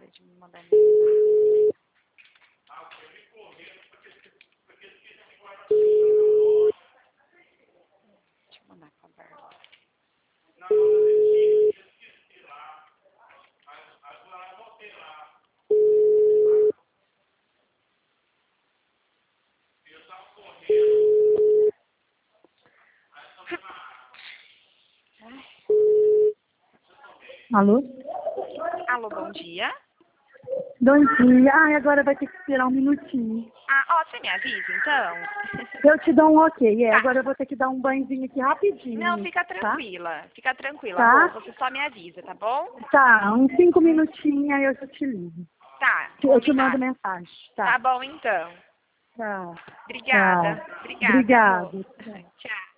Para de me mandar mensagem. Deixa eu mandar com a Bárbara. Alô? Alô, bom dia. Bom dia. Ai, agora vai ter que esperar um minutinho. Ah, ó, você me avisa, então? Eu te dou um ok. Tá. Agora eu vou ter que dar um banhozinho aqui rapidinho. Não, fica tá? tranquila. Fica tranquila, Tá. amor. Você só me avisa, tá bom? Tá, uns 5 minutinhos aí eu já te ligo. Tá, Eu te mando combinado. mensagem. Tá Tá. bom, então. Tá. Obrigada. Tchau. Obrigada, amor. Obrigada. Tchau.